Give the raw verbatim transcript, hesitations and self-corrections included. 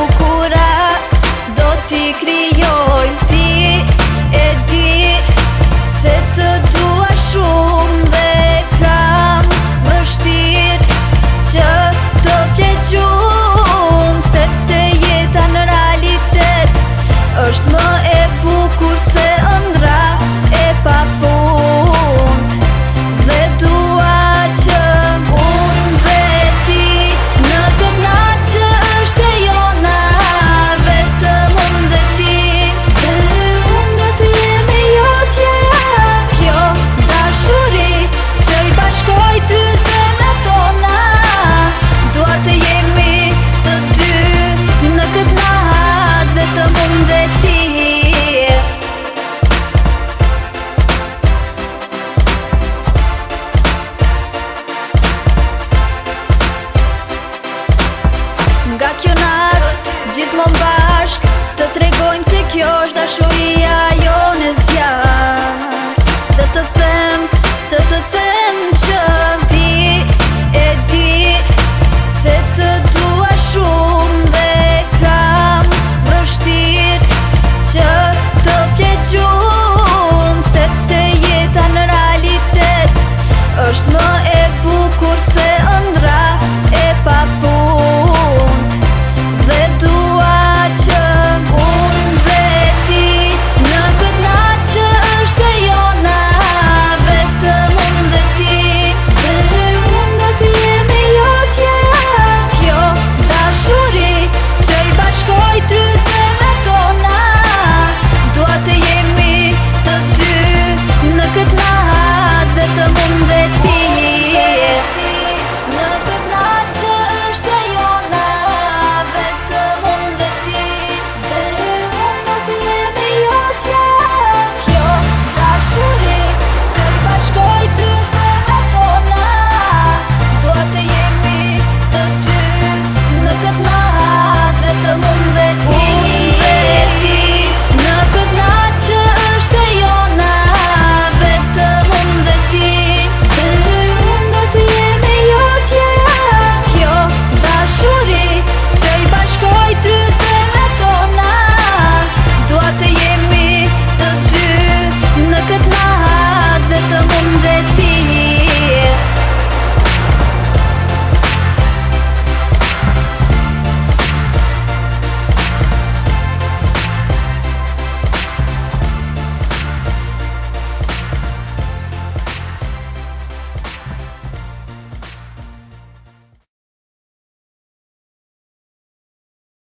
bukura do t'i krijojmë. Ti e di se të dua shumë dhe kam vështirë që të flegjum, sepse jeta në realitet është më e bukur se ëndra e pafund. Dhe dua që unë dhe ti në këtë natë që është e jona, vetëm unë dhe ti, dhe unë do të jemi jotja. Kjo dashuri që i bashkoj ty zemrat tona, dua të jemi të dy në këtë natë, vetëm unë dhe ti. Nga kjo natë, gjithmonë bashk të tregojmë se kjo është dashuria jonë e zjarrt. Dhe të them, të të them